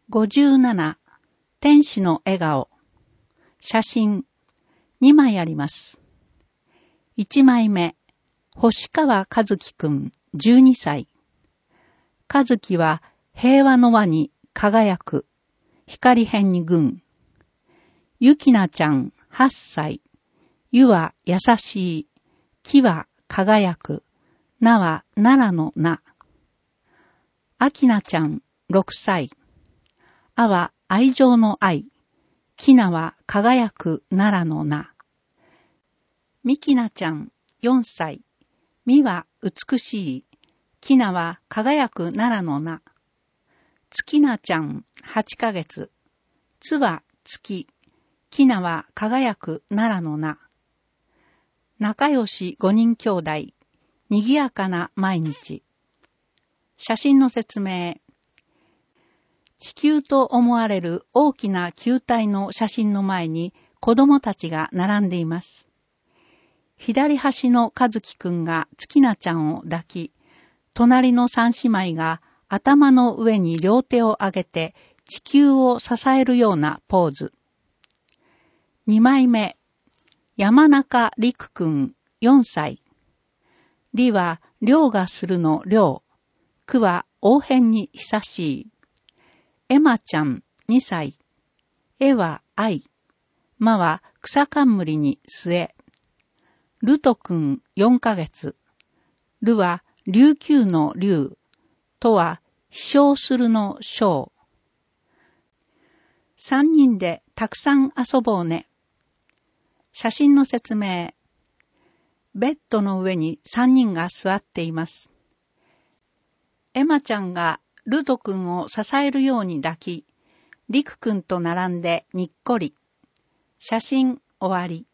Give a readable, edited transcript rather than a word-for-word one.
57、天使の笑顔。写真、2枚あります。1枚目、星川和樹くん、12歳。和樹は平和の輪に輝く、光辺に群。ゆきなちゃん、8歳。ゆは優しい、きは輝く、なは奈良のな。あきなちゃん、6歳。あは愛情の愛。きなは輝く奈良のな。みきなちゃん、4歳。みは美しい。きなは輝く奈良のな。つきなちゃん、8ヶ月。つは月。きなは輝く奈良のな。仲良し5人兄弟。にぎやかな毎日。写真の説明。地球と思われる大きな球体の写真の前に子供たちが並んでいます。左端の和樹くんが月菜ちゃんを抱き、隣の三姉妹が頭の上に両手を上げて地球を支えるようなポーズ。2枚目、山中陸くん4歳。りは漁がするの漁。くは応変に久しい。エマちゃん2歳。えは愛。まは草冠に末。ルトくん4ヶ月。ルは琉球の竜。とは飛翔するの翔。3人でたくさん遊ぼうね。写真の説明。ベッドの上に3人が座っています。エマちゃんがルトくんを支えるように抱き、リクくんと並んでにっこり。写真終わり。